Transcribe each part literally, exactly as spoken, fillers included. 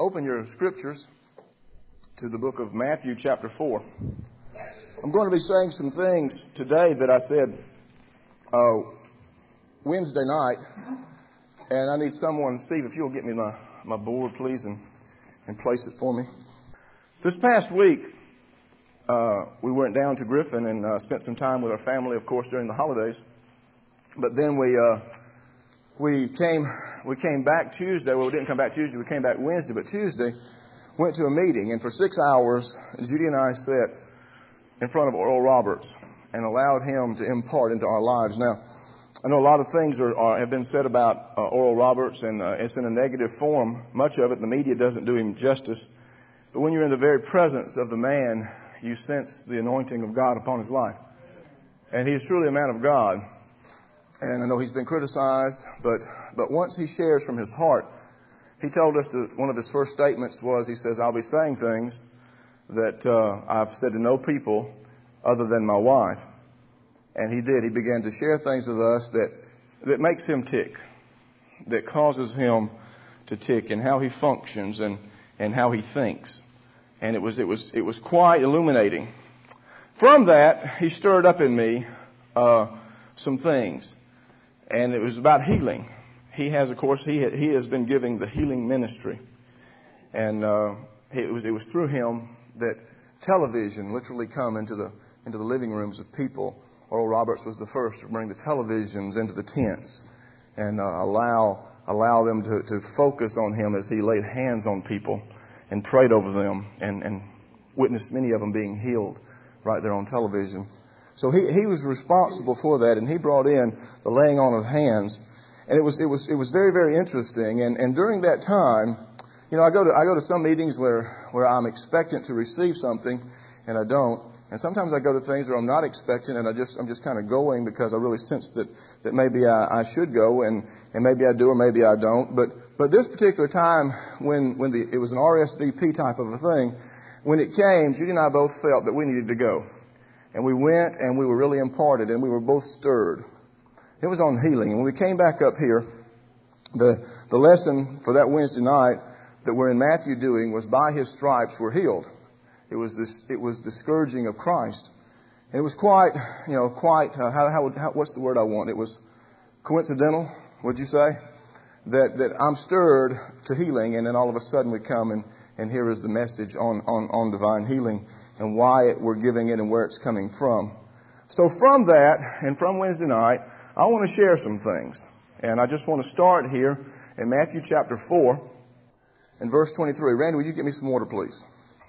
open your scriptures to the book of Matthew chapter four. I'm going to be saying some things today that I said uh, Wednesday night, and I need someone, Steve, if you'll get me my, my board, please, and, and place it for me. This past week, uh, we went down to Griffin and uh, spent some time with our family, of course, during the holidays. But then we uh, we came we came back Tuesday. Well, we didn't come back Tuesday. We came back Wednesday. But Tuesday, went to a meeting, and for six hours, Judy and I sat in front of Oral Roberts and allowed him to impart into our lives. Now, I know a lot of things are, are have been said about uh, Oral Roberts, and uh, it's in a negative form. Much of it, the media doesn't do him justice. But when you're in the very presence of the man, you sense the anointing of God upon his life. And he is truly a man of God. And I know he's been criticized, but but once he shares from his heart, he told us that one of his first statements was, he says, I'll be saying things that uh, I've said to no people other than my wife. And he did. He began to share things with us that, that makes him tick, that causes him to tick, and how he functions and, and how he thinks. And it was it was it was quite illuminating. From that, he stirred up in me uh, some things, and it was about healing. He has, of course, he he has been giving the healing ministry, and uh, it was it was through him that television literally come into the into the living rooms of people. Oral Roberts was the first to bring the televisions into the tents and uh, allow allow them to, to focus on him as he laid hands on people and prayed over them and, and witnessed many of them being healed right there on television. So he, he was responsible for that, and he brought in the laying on of hands, and it was it was it was very very interesting. And, and during that time, you know, I go to I go to some meetings where where I'm expectant to receive something, and I don't. And sometimes I go to things where I'm not expecting, and I just I'm just kind of going because I really sense that that maybe I, I should go, and, and maybe I do or maybe I don't. But but this particular time when when the it was an R S V P type of a thing, when it came, Judy and I both felt that we needed to go, and we went, and we were really imparted, and we were both stirred. It was on healing, and when we came back up here, the the lesson for that Wednesday night that we're in Matthew doing was by His stripes we're healed. It was this. It was the scourging of Christ. And it was quite, you know, quite. Uh, how, how, how? What's the word I want? It was coincidental. Would you say that that I'm stirred to healing, and then all of a sudden we come and and here is the message on on on divine healing and why it, we're giving it and where it's coming from. So from that and from Wednesday night, I want to share some things, and I just want to start here in Matthew chapter four and verse twenty-three. Randy, would you get me some water, please?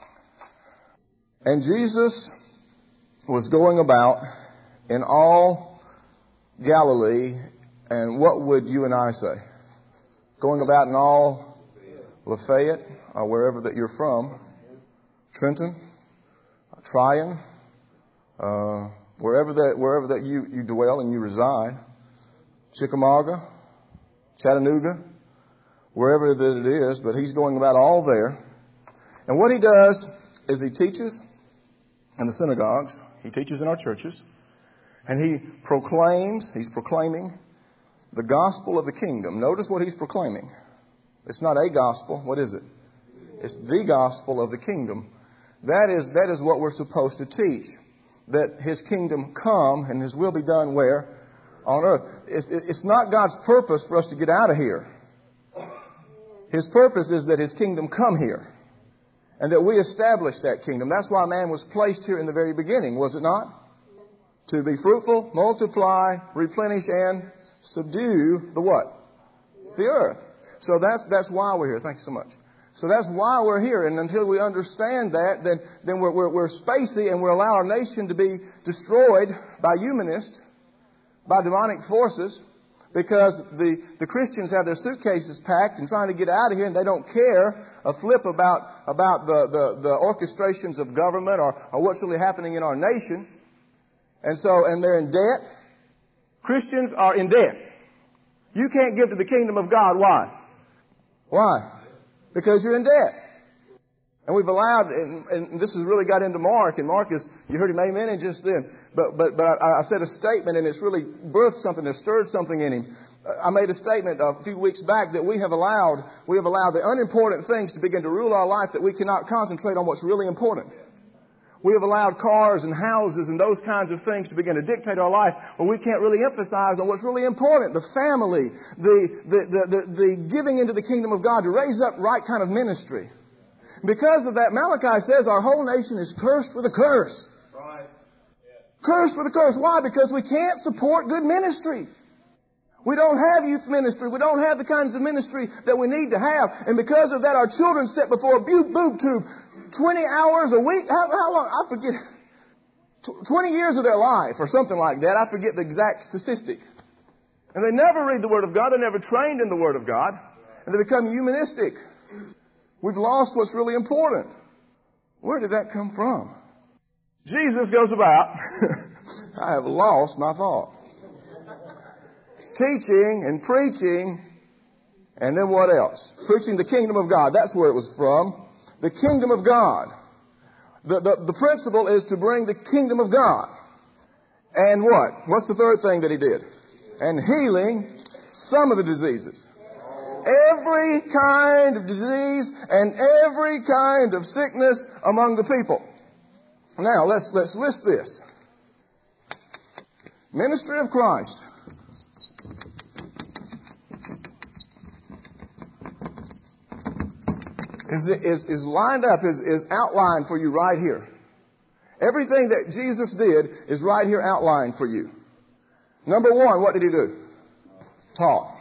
And Jesus was going about in all Galilee, and what would you and I say? Going about in all Lafayette, or wherever that you're from, Trenton, Tryon, uh, wherever that wherever that you, you dwell and you reside, Chickamauga, Chattanooga, wherever that it is, but he's going about all there. And what he does is he teaches in the synagogues, he teaches in our churches, and he proclaims, he's proclaiming the gospel of the kingdom. Notice what he's proclaiming. It's not a gospel. What is it? It's the gospel of the kingdom. That is, that is what we're supposed to teach. That his kingdom come and his will be done where? On earth. It's, it's not God's purpose for us to get out of here. His purpose is that his kingdom come here, and that we establish that kingdom. That's why man was placed here in the very beginning, was it not? To be fruitful, multiply, replenish, and subdue the what? The earth. So that's that's why we're here. Thanks so much. So that's why we're here. And until we understand that, then then we're we're, we're spacey, and we allow our nation to be destroyed by humanists, by demonic forces. Because the, the Christians have their suitcases packed and trying to get out of here, and they don't care a flip about about the, the, the orchestrations of government or, or what's really happening in our nation. And so, and they're in debt. Christians are in debt. You can't give to the kingdom of God. Why? Why? Because you're in debt. And we've allowed, and, and this has really got into Mark, and Mark is, you heard him amen just then, but but but I, I said a statement, and it's really birthed something, it stirred something in him, I made a statement a few weeks back that we have allowed, we have allowed the unimportant things to begin to rule our life, that we cannot concentrate on what's really important. We have allowed cars and houses and those kinds of things to begin to dictate our life, where we can't really emphasize on what's really important. The family, the, the, the, the, the giving into the kingdom of God to raise up right kind of ministry. Because of that, Malachi says our whole nation is cursed with a curse. Right. Yes. Cursed with a curse. Why? Because we can't support good ministry. We don't have youth ministry. We don't have the kinds of ministry that we need to have. And because of that, our children sit before a boob tube twenty hours a week. How, how long? I forget. twenty years of their life or something like that. I forget the exact statistic. And they never read the Word of God. They're never trained in the Word of God. And they become humanistic. We've lost what's really important. Where did that come from? Jesus goes about, I have lost my thought. Teaching and preaching, and then what else? Preaching the kingdom of God. That's where it was from. The kingdom of God. The, the, the principle is to bring the kingdom of God. And what? What's the third thing that he did? And healing some of the diseases. Every kind of disease and every kind of sickness among the people. Now, let's, let's list this. Ministry of Christ. Is, is, is lined up, is, is outlined for you right here. Everything that Jesus did is right here outlined for you. Number one, what did he do? Taught.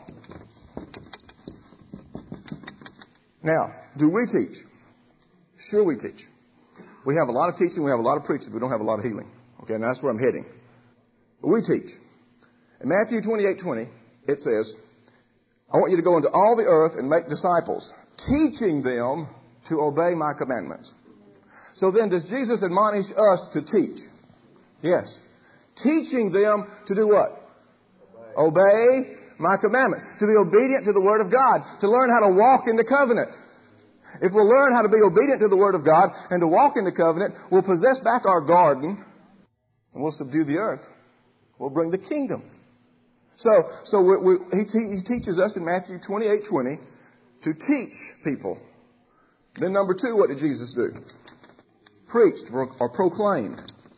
Now, do we teach? Sure we teach. We have a lot of teaching, we have a lot of preaching, we don't have a lot of healing. Okay, and that's where I'm heading. But we teach. In Matthew twenty-eight twenty, it says, I want you to go into all the earth and make disciples, teaching them to obey my commandments. So then, does Jesus admonish us to teach? Yes. Teaching them to do what? Obey. Obey my commandments. To be obedient to the Word of God. To learn how to walk in the covenant. If we'll learn how to be obedient to the Word of God and to walk in the covenant, we'll possess back our garden and we'll subdue the earth. We'll bring the kingdom. So, so we, we, he, te- he teaches us in Matthew twenty-eight twenty to teach people. Then number two, what did Jesus do? Preached or, or proclaimed.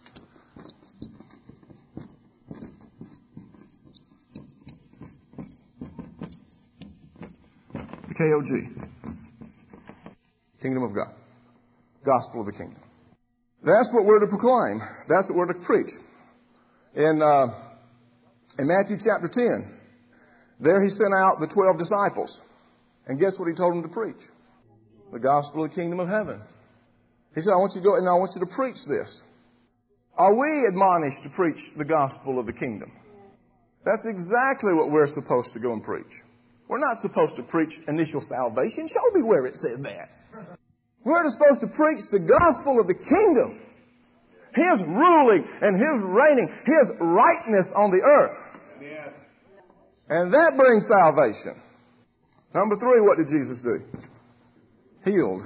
K O G. Kingdom of God. Gospel of the kingdom. That's what we're to proclaim. That's what we're to preach. In, uh, in Matthew chapter ten, there he sent out the twelve disciples. And guess what he told them to preach? The gospel of the kingdom of heaven. He said, I want you to go and I want you to preach this. Are we admonished to preach the gospel of the kingdom? That's exactly what we're supposed to go and preach. We're not supposed to preach initial salvation. Show me where it says that. We're supposed to preach the gospel of the kingdom. His ruling and His reigning, His rightness on the earth. Amen. And that brings salvation. Number three, what did Jesus do? Healed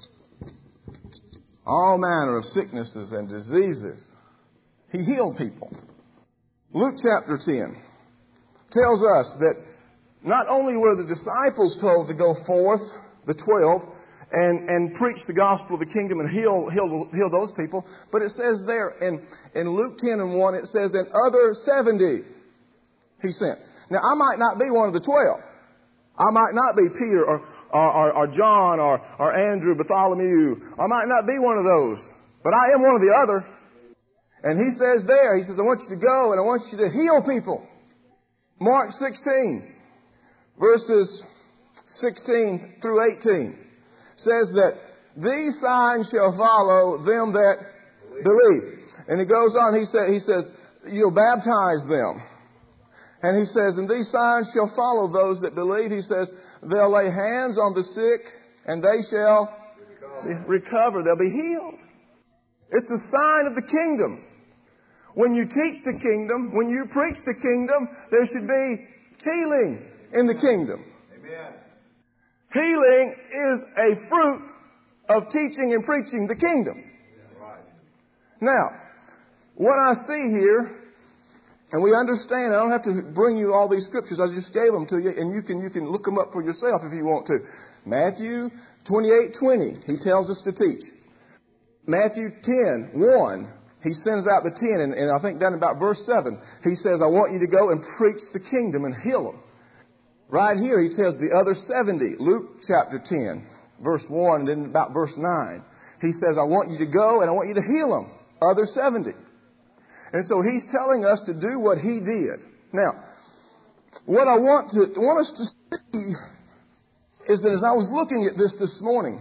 all manner of sicknesses and diseases. He healed people. Luke chapter ten tells us that not only were the disciples told to go forth, the twelve, and, and preach the gospel of the kingdom and heal, heal, heal those people, but it says there in, in Luke ten and one, it says, and other seventy he sent. Now, I might not be one of the twelve. I might not be Peter or, or, or, or John or, or Andrew, Bartholomew. I might not be one of those, but I am one of the other. And he says there, he says, I want you to go and I want you to heal people. Mark sixteen. Verses sixteen through eighteen says that these signs shall follow them that believe. And he goes on, he, say, he says, you'll baptize them. And he says, and these signs shall follow those that believe. He says, they'll lay hands on the sick and they shall recover. recover. They'll be healed. It's a sign of the kingdom. When you teach the kingdom, when you preach the kingdom, there should be healing in the kingdom. Amen. Healing is a fruit of teaching and preaching the kingdom. Right. Now, what I see here, And we understand. I don't have to bring you all these scriptures. I just gave them to you, and you can you can look them up for yourself if you want to. Matthew twenty-eight twenty, he tells us to teach. Matthew ten one, he sends out the ten, and, and I think down about verse seven, he says, I want you to go and preach the kingdom and heal them. Right here, he tells the other seventy, Luke chapter ten, verse one, and then about verse nine. He says, I want you to go and I want you to heal them, other seventy. And so he's telling us to do what he did. Now, what I want to want us to see is that as I was looking at this this morning,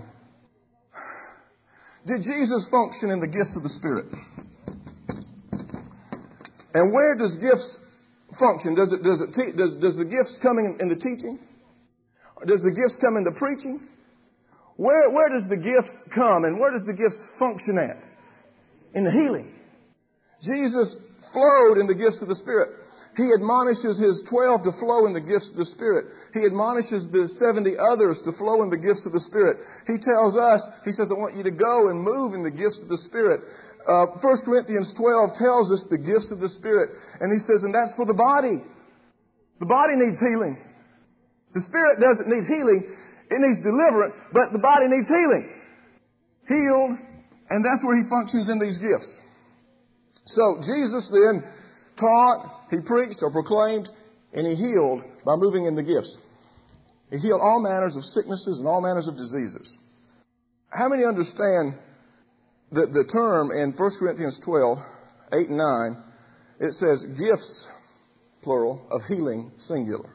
did Jesus function in the gifts of the Spirit? And where does gifts function? Does it does it te- does does the gifts come in, in the teaching? Or does the gifts come in the preaching? Where where does the gifts come and where does the gifts function at? In the healing. Jesus flowed in the gifts of the Spirit. He admonishes his twelve to flow in the gifts of the Spirit. He admonishes the seventy others to flow in the gifts of the Spirit. He tells us, he says, I want you to go and move in the gifts of the Spirit. Uh, First Corinthians twelve tells us the gifts of the Spirit. And he says, and that's for the body. The body needs healing. The Spirit doesn't need healing. It needs deliverance, but the body needs healing. Healed, and that's where he functions in these gifts. So Jesus then taught, he preached or proclaimed, and he healed by moving in the gifts. He healed all manners of sicknesses and all manners of diseases. How many understand that the term in First Corinthians twelve, eight and nine, it says gifts, plural, of healing, singular.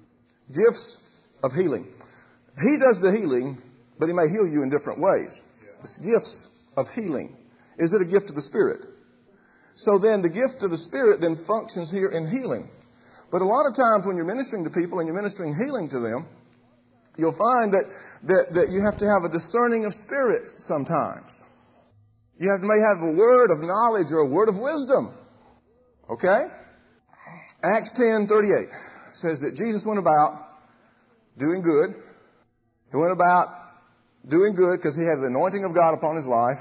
Gifts of healing. He does the healing, but he may heal you in different ways. It's gifts of healing. Is it a gift of the Spirit? So then the gift of the Spirit then functions here in healing. But a lot of times when you're ministering to people and you're ministering healing to them, you'll find that, that, that you have to have a discerning of spirits sometimes. You have, may have a word of knowledge or a word of wisdom. Okay? Acts ten thirty-eight says that Jesus went about doing good. He went about doing good because he had the anointing of God upon his life,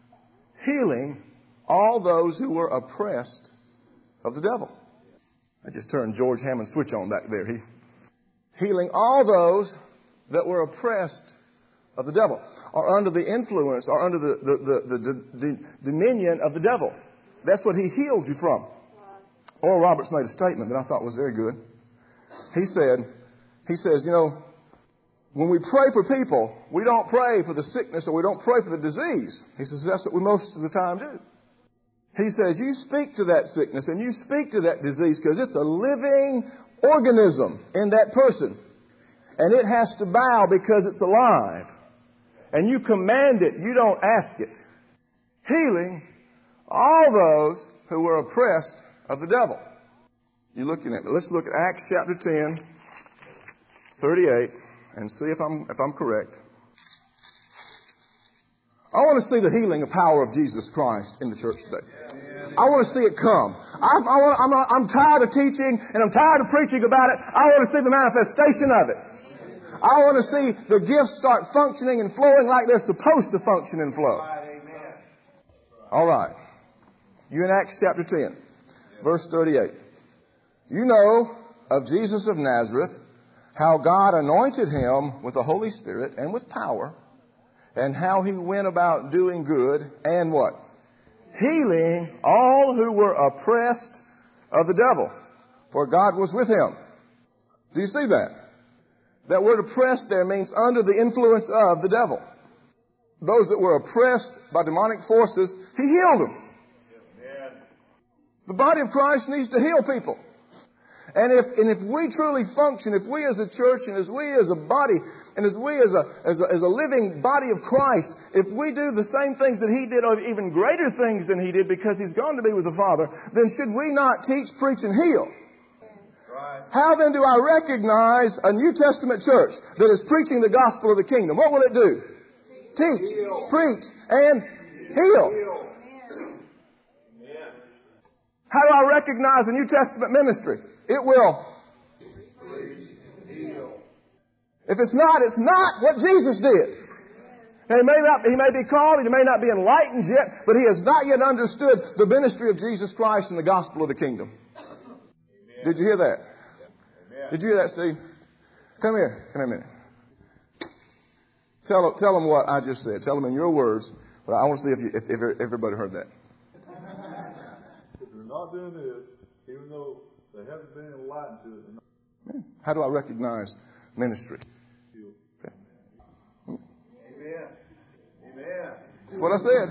healing all those who were oppressed of the devil. I just turned George Hammond's switch on back there. He healing all those that were oppressed of the devil, or under the influence, or under the, the, the, the, the, the dominion of the devil. That's what he healed you from. Oral Roberts made a statement that I thought was very good. He said, he says, you know, when we pray for people, we don't pray for the sickness or we don't pray for the disease. He says that's what we most of the time do. He says you speak to that sickness and you speak to that disease because it's a living organism in that person. And it has to bow because it's alive. And you command it. You don't ask it. Healing all those who were oppressed of the devil. You're looking at me. Let's look at Acts chapter ten, thirty-eight, and see if I'm if I'm correct. I want to see the healing and power of Jesus Christ in the church today. I want to see it come. I'm, I want, I'm, I'm tired of teaching and I'm tired of preaching about it. I want to see the manifestation of it. I want to see the gifts start functioning and flowing like they're supposed to function and flow. All right. You in Acts chapter ten, verse thirty-eight. You know of Jesus of Nazareth, how God anointed him with the Holy Spirit and with power, and how he went about doing good and what? Healing all who were oppressed of the devil, for God was with him. Do you see that? That word oppressed there means under the influence of the devil. Those that were oppressed by demonic forces, he healed them. The body of Christ needs to heal people. And if, and if we truly function, if we as a church and as we as a body and as we as a, as a, as a living body of Christ, if we do the same things that he did or even greater things than he did because he's gone to be with the Father, then should we not teach, preach, and heal? Right. How then do I recognize a New Testament church that is preaching the gospel of the kingdom? What will it do? Teach, heal. Preach, and heal. heal. How do I recognize a New Testament ministry? It will. If it's not, it's not what Jesus did. Now, he may not, he may be called, he may not be enlightened yet, but he has not yet understood the ministry of Jesus Christ and the gospel of the kingdom. Did you hear that? Did you hear that, Steve? Come here. Come here a minute. Tell, tell them what I just said. Tell them in your words. But I want to see if, you, if, if everybody heard that. If they're not doing this, even though they haven't been enlightened to it. Yeah. How do I recognize ministry? Okay. Amen. Amen. That's what I said.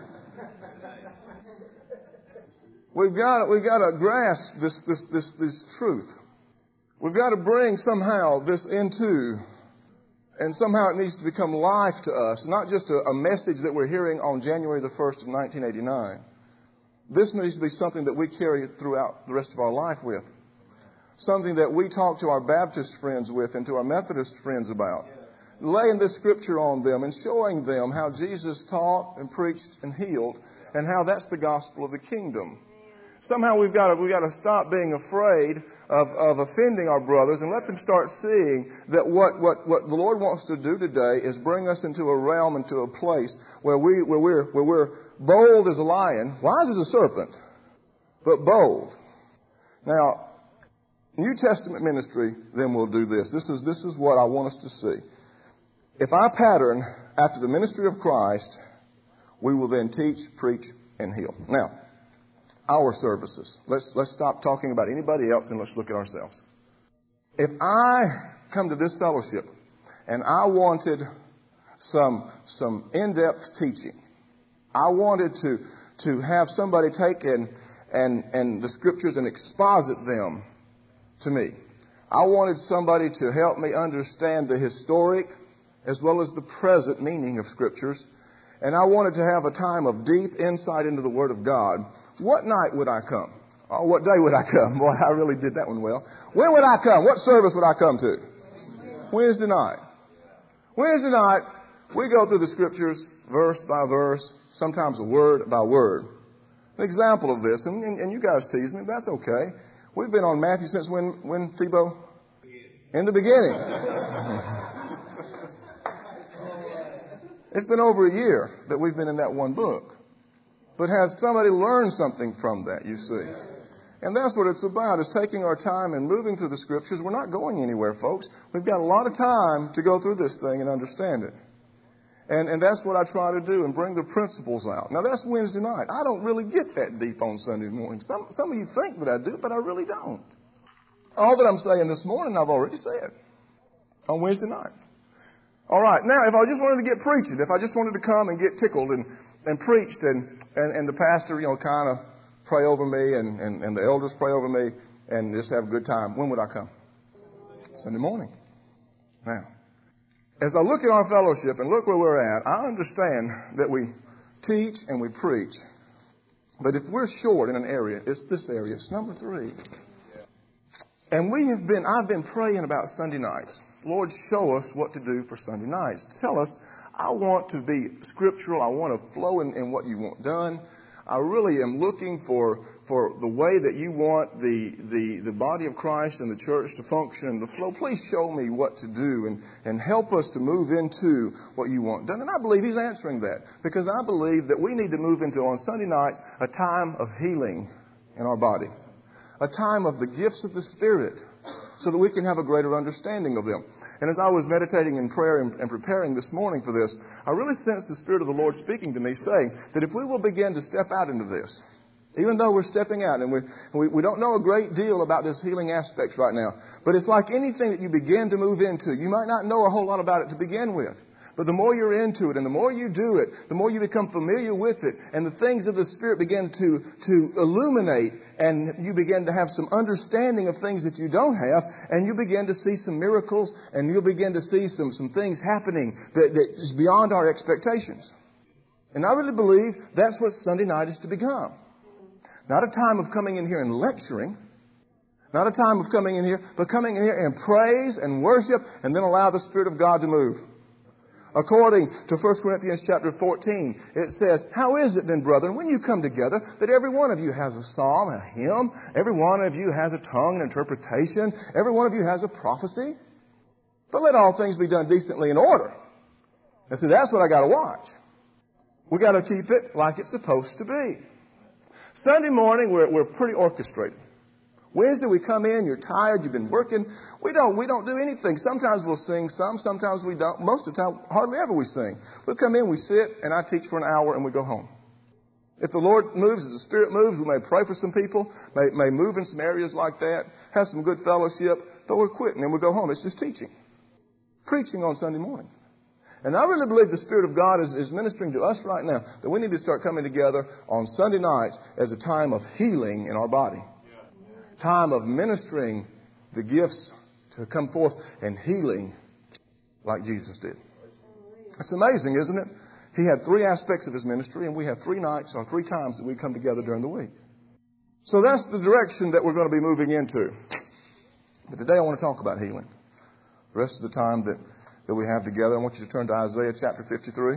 We've got we've got to grasp this this this this truth. We've got to bring somehow this into, and somehow it needs to become life to us, not just a, a message that we're hearing on January the first of nineteen eighty-nine. This needs to be something that we carry throughout the rest of our life with. Something that we talk to our Baptist friends with and to our Methodist friends about. Laying this scripture on them and showing them how Jesus taught and preached and healed and how that's the gospel of the kingdom. Somehow we've got to, we've got to stop being afraid of, of offending our brothers and let them start seeing that what, what, what the Lord wants to do today is bring us into a realm, into a place where, we, where, we're, where we're bold as a lion, wise as a serpent, but bold. Now, New Testament ministry then will do this. This is, this is what I want us to see. If I pattern after the ministry of Christ, we will then teach, preach, and heal. Now, our services. Let's, let's stop talking about anybody else and let's look at ourselves. If I come to this fellowship and I wanted some, some in-depth teaching, I wanted to, to have somebody take and, and, and the scriptures and exposit them to me. I wanted somebody to help me understand the historic as well as the present meaning of scriptures. And I wanted to have a time of deep insight into the Word of God. What night would I come? Or what day would I come? Boy, I really did that one well. When would I come? What service would I come to? Wednesday night. Wednesday night, we go through the scriptures verse by verse, sometimes word by word. An example of this, and, and, and you guys tease me, but that's okay. We've been on Matthew since when, when Thebo? In the beginning. It's been over a year that we've been in that one book. But has somebody learned something from that, you see? And that's what it's about, is taking our time and moving through the scriptures. We're not going anywhere, folks. We've got a lot of time to go through this thing and understand it. And, and that's what I try to do, and bring the principles out. Now, that's Wednesday night. I don't really get that deep on Sunday morning. Some, some of you think that I do, but I really don't. All that I'm saying this morning, I've already said on Wednesday night. All right. Now, if I just wanted to get preaching, if I just wanted to come and get tickled and, and preached and, and, and the pastor, you know, kind of pray over me and, and, and the elders pray over me and just have a good time, when would I come? Sunday morning. Now, as I look at our fellowship and look where we're at, I understand that we teach and we preach. But if we're short in an area, it's this area. It's number three. And we have been, I've been praying about Sunday nights. Lord, show us what to do for Sunday nights. Tell us, I want to be scriptural. I want to flow in, in what you want done. I really am looking for, for the way that you want the, the, the body of Christ and the church to function and to flow. Please show me what to do and, and help us to move into what you want done. And I believe He's answering that, because I believe that we need to move into, on Sunday nights, a time of healing in our body. A time of the gifts of the Spirit, so that we can have a greater understanding of them. And as I was meditating in prayer and, and preparing this morning for this, I really sensed the Spirit of the Lord speaking to me, saying that if we will begin to step out into this, even though we're stepping out and we, we, we don't know a great deal about this healing aspects right now, but it's like anything that you begin to move into. You might not know a whole lot about it to begin with. But the more you're into it and the more you do it, the more you become familiar with it, and the things of the Spirit begin to, to illuminate, and you begin to have some understanding of things that you don't have, and you begin to see some miracles, and you'll begin to see some, some things happening that, that is beyond our expectations. And I really believe that's what Sunday night is to become. Not a time of coming in here and lecturing, not a time of coming in here, but coming in here and praise and worship, and then allow the Spirit of God to move. According to First Corinthians chapter fourteen, it says, how is it then, brethren, when you come together, that every one of you has a psalm, a hymn, every one of you has a tongue, an interpretation, every one of you has a prophecy? But let all things be done decently in order. And so that's what I got to watch. We got to keep it like it's supposed to be. Sunday morning, we're, we're pretty orchestrated. Wednesday we come in, you're tired, you've been working. We don't, we don't do anything. Sometimes we'll sing some, sometimes we don't. Most of the time, hardly ever we sing. We'll come in, we sit, and I teach for an hour and we go home. If the Lord moves, as the Spirit moves, we may pray for some people, may, may move in some areas like that, have some good fellowship, but we're quitting and we go home. It's just teaching. Preaching on Sunday morning. And I really believe the Spirit of God is, is ministering to us right now that we need to start coming together on Sunday nights as a time of healing in our body. Time of ministering the gifts to come forth and healing like Jesus did. It's amazing, isn't it? He had three aspects of his ministry, and we have three nights or three times that we come together during the week. So that's the direction that we're going to be moving into. But today I want to talk about healing. The rest of the time that, that we have together, I want you to turn to Isaiah chapter fifty-three.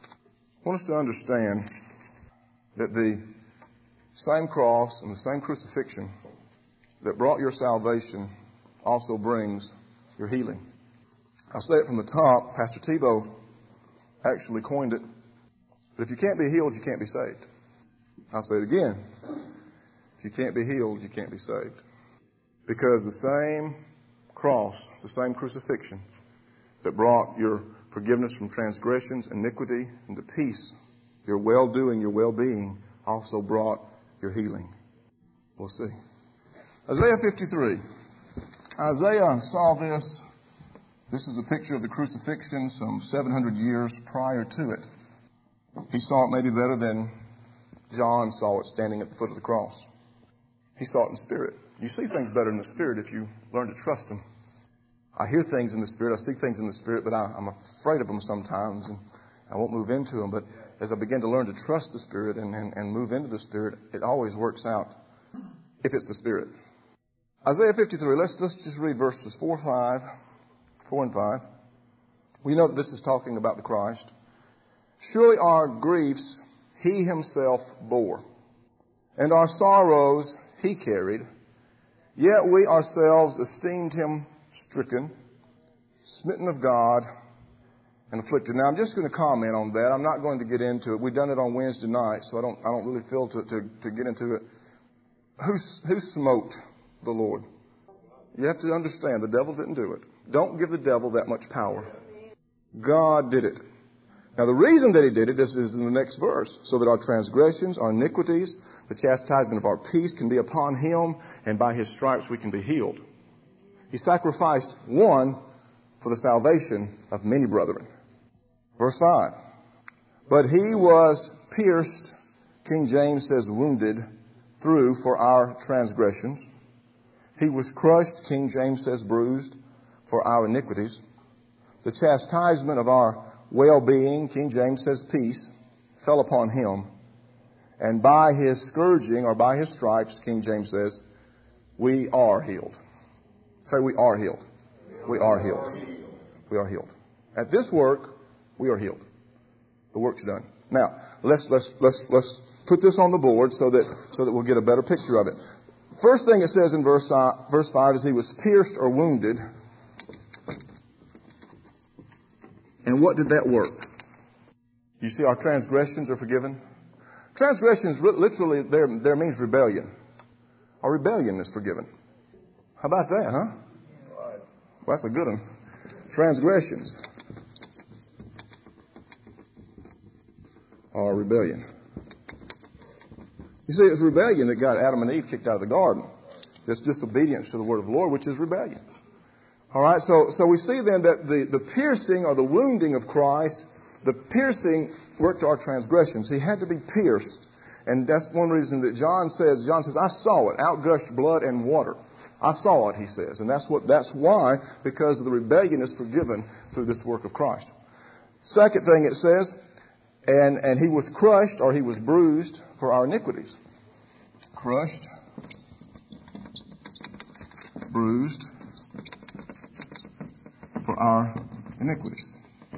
I want us to understand that the same cross and the same crucifixion that brought your salvation also brings your healing. I'll say it from the top. Pastor Tebow actually coined it. But if you can't be healed, you can't be saved. I'll say it again. If you can't be healed, you can't be saved. Because the same cross, the same crucifixion that brought your forgiveness from transgressions, iniquity, and the peace, your well-doing, your well-being, also brought your healing. We'll see. Isaiah fifty-three. Isaiah saw this. This is a picture of the crucifixion some seven hundred years prior to it. He saw it maybe better than John saw it standing at the foot of the cross. He saw it in spirit. You see things better in the spirit if you learn to trust them. I hear things in the spirit. I see things in the spirit, but I, I'm afraid of them sometimes, and I won't move into them. But as I begin to learn to trust the spirit and, and, and move into the spirit, it always works out if it's the spirit. Isaiah fifty-three, let's, let's just read verses four, five, four and five. We know that this is talking about the Christ. Surely our griefs he himself bore, and our sorrows he carried. Yet we ourselves esteemed him stricken, smitten of God, and afflicted. Now I'm just going to comment on that. I'm not going to get into it. We've done it on Wednesday night, so I don't, I don't really feel to, to, to get into it. Who, who smote the Lord? You have to understand, the devil didn't do it. Don't give the devil that much power. God did it. Now the reason that he did it is, is in the next verse, so that our transgressions, our iniquities, the chastisement of our peace can be upon him, and by his stripes we can be healed. He sacrificed one for the salvation of many brethren. Verse five. But he was pierced, King James says wounded, through for our transgressions. He was crushed, King James says bruised, for our iniquities. The chastisement of our well-being, King James says peace, fell upon him. And by his scourging, or by his stripes, King James says, we are healed. Say, we are healed. We are healed. We are healed. At this work, we are healed. The work's done. Now, let's let's let's let's put this on the board so that so that we'll get a better picture of it. First thing it says in verse uh, verse five is he was pierced or wounded. And what did that work? You see, our transgressions are forgiven. Transgressions literally there there means rebellion. Our rebellion is forgiven. How about that, huh? Well, that's a good one. Transgressions are rebellion. You see, it's rebellion that got Adam and Eve kicked out of the garden. This disobedience to the word of the Lord, which is rebellion. All right, so so we see then that the, the piercing or the wounding of Christ, the piercing worked our transgressions. He had to be pierced. And that's one reason that John says, John says, I saw it, outgushed blood and water. I saw it, he says. And that's what that's why, because the rebellion is forgiven through this work of Christ. Second thing it says, and, and he was crushed or he was bruised for our iniquities. Crushed, bruised for our iniquities.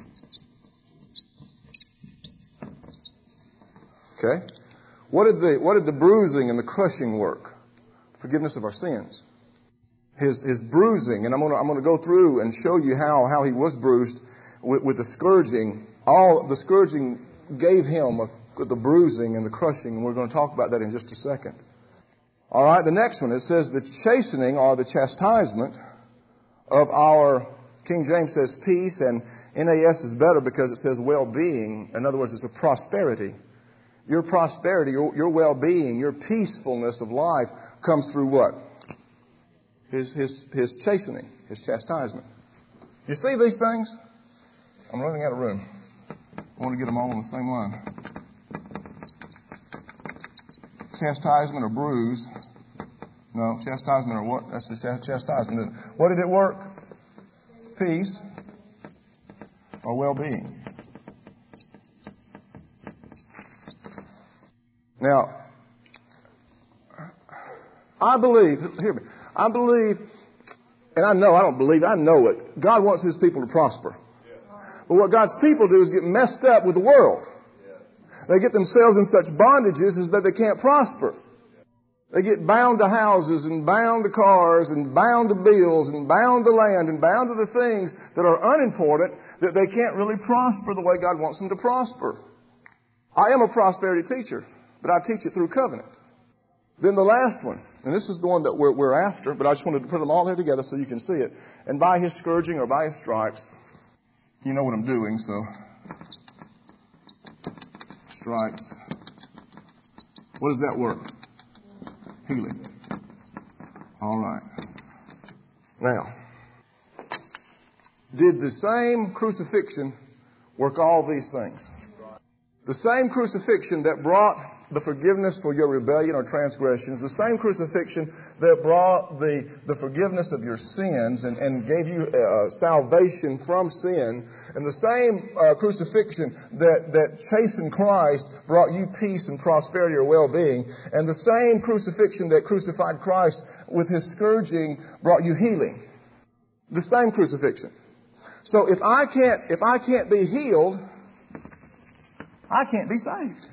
Okay? What did the what did the bruising and the crushing work? Forgiveness of our sins. His his bruising, and I'm going to I'm going to go through and show you how how he was bruised with, with the scourging. All the scourging gave him a, the bruising and the crushing, and we're going to talk about that in just a second. All right, the next one, it says the chastening or the chastisement of our, King James says peace, and N A S is better because it says well-being. In other words, it's a prosperity. Your prosperity, your, your well-being, your peacefulness of life comes through what? His, his, his chastening, his chastisement. You see these things? I'm running out of room. I want to get them all on the same line. Chastisement or bruise. No, chastisement or what? That's the chastisement. What did it work? Peace or well-being. Now, I believe, hear me, I believe, and I know, I don't believe, I know it. God wants His people to prosper. But what God's people do is get messed up with the world. They get themselves in such bondages as that they can't prosper. They get bound to houses and bound to cars and bound to bills and bound to land and bound to the things that are unimportant that they can't really prosper the way God wants them to prosper. I am a prosperity teacher, but I teach it through covenant. Then the last one, and this is the one that we're, we're after, but I just wanted to put them all here together so you can see it. And by His scourging or by His stripes, you know what I'm doing, so stripes. What does that work? Healing. All right. Now, did the same crucifixion work all these things? The same crucifixion that brought the forgiveness for your rebellion or transgressions, the same crucifixion that brought the, the forgiveness of your sins and, and gave you uh, salvation from sin, and the same uh, crucifixion that, that chastened Christ brought you peace and prosperity or well-being, and the same crucifixion that crucified Christ with His scourging brought you healing. The same crucifixion. So if I can't, if I can't be healed, I can't be saved.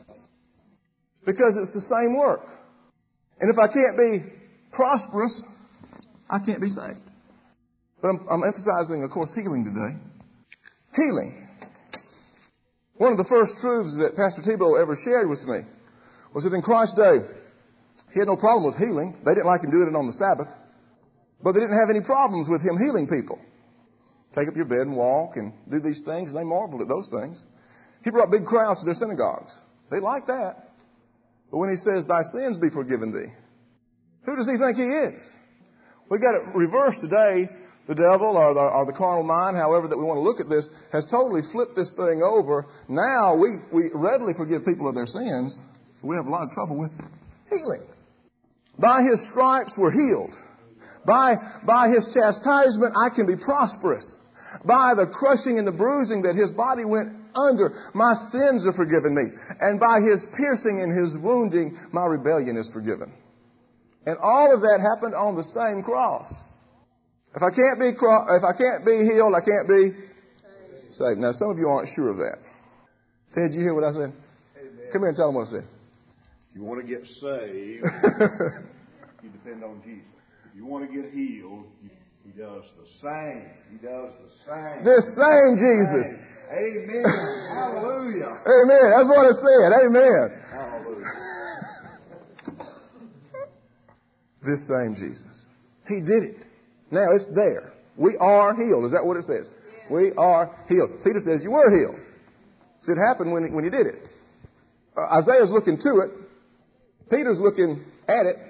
Because it's the same work. And if I can't be prosperous, I can't be saved. But I'm, I'm emphasizing, of course, healing today. Healing. One of the first truths that Pastor Tebow ever shared with me was that in Christ's day, He had no problem with healing. They didn't like Him doing it on the Sabbath. But they didn't have any problems with Him healing people. Take up your bed and walk and do these things. And they marveled at those things. He brought big crowds to their synagogues. They liked that. But when He says, thy sins be forgiven thee, who does He think He is? We got it reversed today. The devil or the, or the carnal mind, however that we want to look at this, has totally flipped this thing over. Now we, we readily forgive people of their sins. But we have a lot of trouble with healing. By His stripes we're healed. By, by His chastisement I can be prosperous. By the crushing and the bruising that His body went under, my sins are forgiven me. And by His piercing and His wounding, my rebellion is forgiven. And all of that happened on the same cross. If I can't be, if I can't be healed, I can't be saved. Now, some of you aren't sure of that. Ted, did you hear what I said? Amen. Come here and tell them what I said. If you want to get saved, you depend on Jesus. If you want to get healed, He does the same. He does the same. The same Jesus. Same. Amen. Hallelujah. Amen. That's what it said. Amen. Hallelujah. This same Jesus. He did it. Now it's there. We are healed. Is that what it says? Yeah. We are healed. Peter says you were healed. So it happened when, when He did it. Uh, Isaiah's looking to it. Peter's looking at it.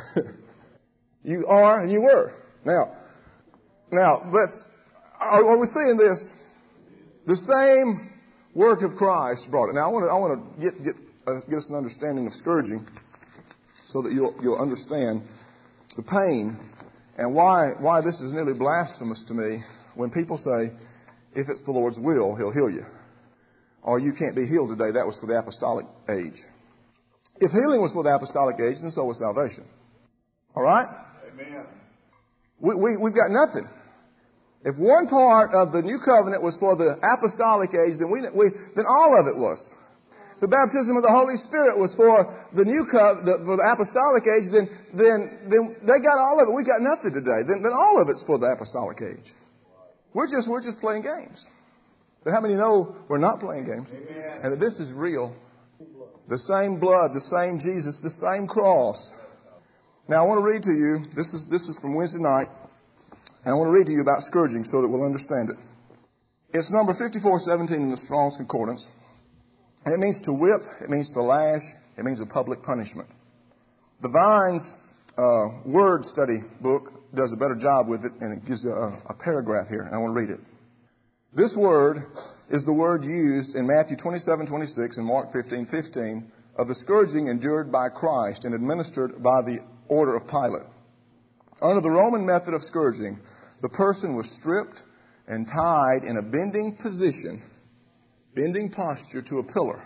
You are and you were. Now, now let's, are, are we seeing this? The same work of Christ brought it. Now I want to, I want to get, get, uh, get us an understanding of scourging so that you'll, you'll understand the pain and why, why this is nearly blasphemous to me when people say, if it's the Lord's will, He'll heal you. Or you can't be healed today. That was for the apostolic age. If healing was for the apostolic age, then so was salvation. All right? Amen. We, we, we've got nothing. If one part of the new covenant was for the apostolic age, then we, we then all of it was. The baptism of the Holy Spirit was for the new covenant, for the apostolic age, then then then they got all of it. We got nothing today. Then then all of it's for the apostolic age. We're just we're just playing games. But how many know we're not playing games? Amen. And that this is real. The same blood, the same Jesus, the same cross Now I want to read to you, this is, this is from Wednesday night, and I want to read to you about scourging so that we'll understand it. It's number fifty-four seventeen in the Strong's Concordance. And it means to whip, it means to lash, it means a public punishment. The Vine's uh, word study book does a better job with it, and it gives you a, a paragraph here, and I want to read it. This word is the word used in Matthew twenty-seven twenty-six and Mark fifteen fifteen of the scourging endured by Christ and administered by the order of Pilate. Under the Roman method of scourging, the person was stripped and tied in a bending position, bending posture to a pillar,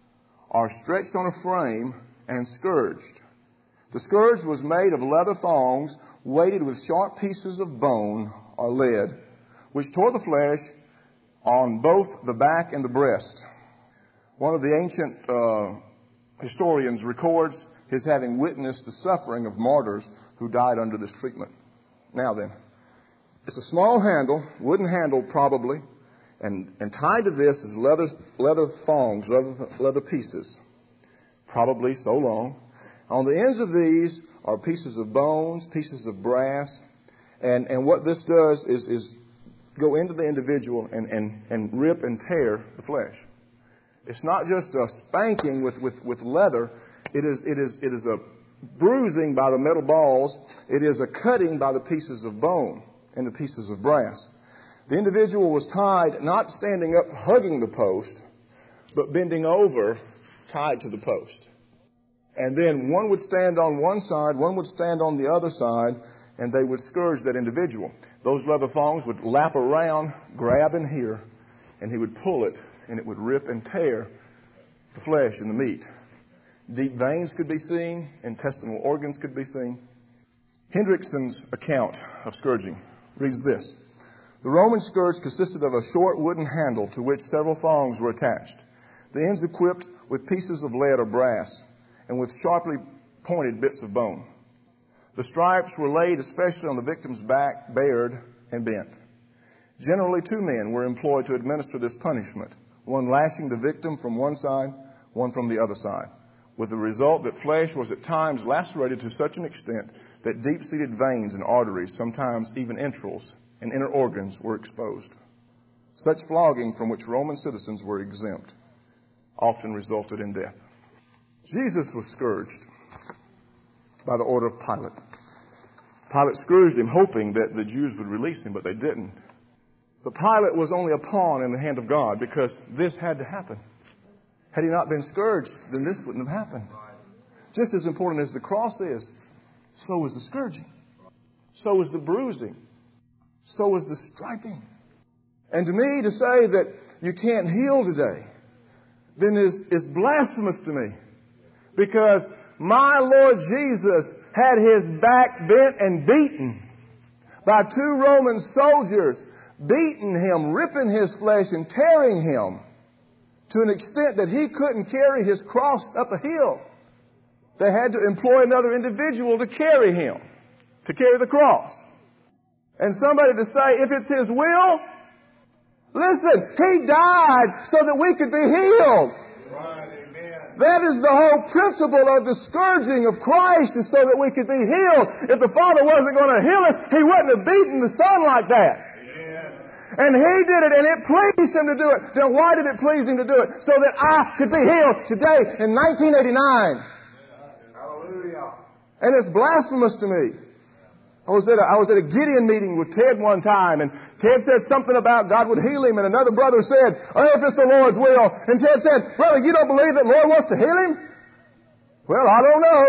or stretched on a frame and scourged. The scourge was made of leather thongs weighted with sharp pieces of bone or lead, which tore the flesh on both the back and the breast. One of the ancient uh, historians records his having witnessed the suffering of martyrs who died under this treatment. Now then, it's a small handle, wooden handle probably, and, and tied to this is leather, leather thongs, leather, leather pieces, probably so long. On the ends of these are pieces of bones, pieces of brass, and, and what this does is, is go into the individual and, and, and rip and tear the flesh. It's not just a spanking with, with, with leather. It is, it is, it is a bruising by the metal balls. It is a cutting by the pieces of bone and the pieces of brass. The individual was tied, not standing up hugging the post, but bending over, tied to the post. And then one would stand on one side, one would stand on the other side, and they would scourge that individual. Those leather thongs would lap around, grab in here, and he would pull it, and it would rip and tear the flesh and the meat. Deep veins could be seen, intestinal organs could be seen. Hendrickson's account of scourging reads this. The Roman scourge consisted of a short wooden handle to which several thongs were attached, the ends equipped with pieces of lead or brass, and with sharply pointed bits of bone. The stripes were laid especially on the victim's back, bared, and bent. Generally, two men were employed to administer this punishment, one lashing the victim from one side, one from the other side, with the result that flesh was at times lacerated to such an extent that deep-seated veins and arteries, sometimes even entrails and inner organs, were exposed. Such flogging, from which Roman citizens were exempt, often resulted in death. Jesus was scourged by the order of Pilate. Pilate scourged him, hoping that the Jews would release him, but they didn't. But Pilate was only a pawn in the hand of God, because this had to happen. Had he not been scourged, then this wouldn't have happened. Just as important as the cross is, so is the scourging. So is the bruising. So is the striping. And to me, to say that you can't heal today, then is, is blasphemous to me. Because my Lord Jesus had his back bent and beaten by two Roman soldiers, beating him, ripping his flesh and tearing him to an extent that he couldn't carry his cross up a hill. They had to employ another individual to carry him, to carry the cross. And somebody to say, if it's his will, listen, he died so that we could be healed. Right, amen. That is the whole principle of the scourging of Christ, is so that we could be healed. If the Father wasn't going to heal us, he wouldn't have beaten the Son like that. And he did it, and it pleased him to do it. Then why did it please him to do it? So that I could be healed today in nineteen eighty-nine. Hallelujah. And it's blasphemous to me. I was at a, I was at a Gideon meeting with Ted one time, and Ted said something about God would heal him, and another brother said, oh, if it's the Lord's will. And Ted said, brother, you don't believe that the Lord wants to heal him? Well, I don't know.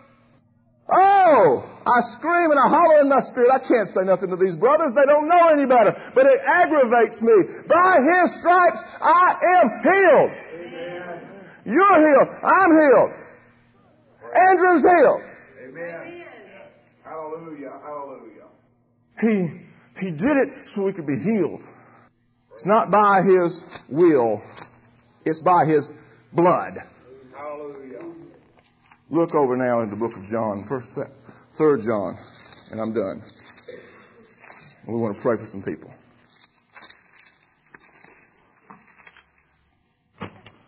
Oh! I scream and I holler in my spirit. I can't say nothing to these brothers. They don't know any better. But it aggravates me. By his stripes, I am healed. Amen. You're healed. I'm healed. Andrew's healed. Amen. Hallelujah. Hallelujah. He, he did it so we could be healed. It's not by his will. It's by his blood. Hallelujah. Look over now in the book of John, first, third John, and I'm done. And we want to pray for some people.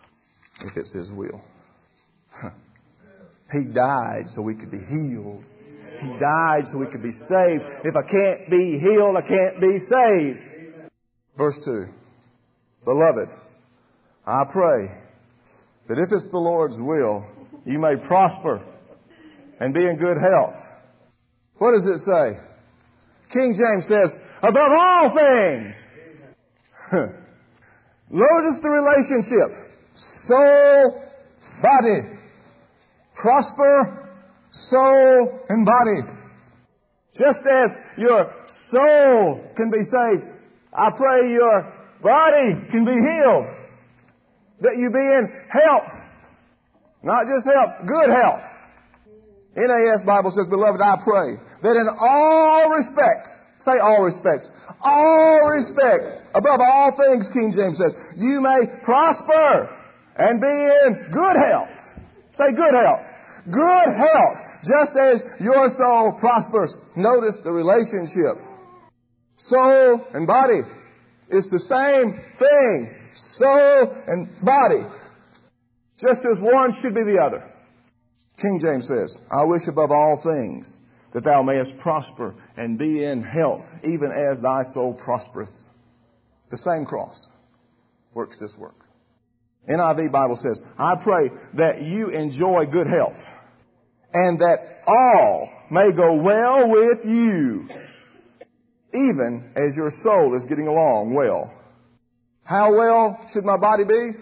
If it's his will. He died so we could be healed. He died so we could be saved. If I can't be healed, I can't be saved. Verse two. Beloved, I pray that if it's the Lord's will, you may prosper and be in good health. What does it say? King James says, above all things. Notice the relationship. Soul, body. Prosper, soul, and body. Just as your soul can be saved, I pray your body can be healed. That you be in health. Not just health, good health. N A S Bible says, beloved, I pray that in all respects, say all respects, all respects, above all things, King James says, you may prosper and be in good health. Say good health. Good health, just as your soul prospers. Notice the relationship. Soul and body is the same thing. Soul and body. Just as one should be the other. King James says, I wish above all things that thou mayest prosper and be in health, even as thy soul prospereth. The same cross works this work. N I V Bible says, I pray that you enjoy good health and that all may go well with you, even as your soul is getting along well. How well should my body be?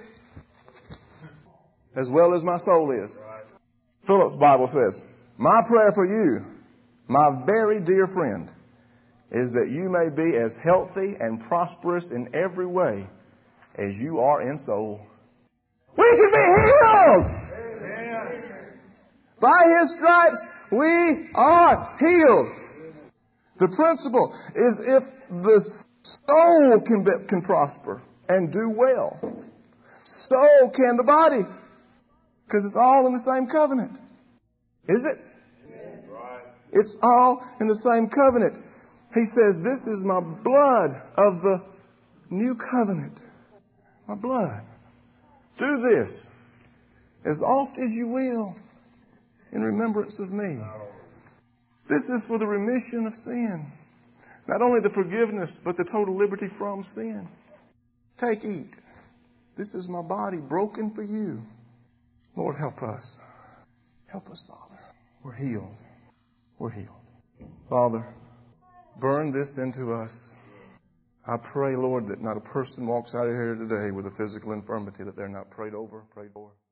As well as my soul is. Phillips Bible says, my prayer for you, my very dear friend, is that you may be as healthy and prosperous in every way as you are in soul. We can be healed! Amen. By His stripes, we are healed. The principle is if the soul can, be, can prosper and do well, so can the body. Because it's all in the same covenant. Is it? Right. It's all in the same covenant. He says, this is my blood of the new covenant. My blood. Do this as oft as you will in remembrance of me. This is for the remission of sin. Not only the forgiveness, but the total liberty from sin. Take, eat. This is my body broken for you. Lord, help us. Help us, Father. We're healed. We're healed. Father, burn this into us. I pray, Lord, that not a person walks out of here today with a physical infirmity that they're not prayed over, prayed for.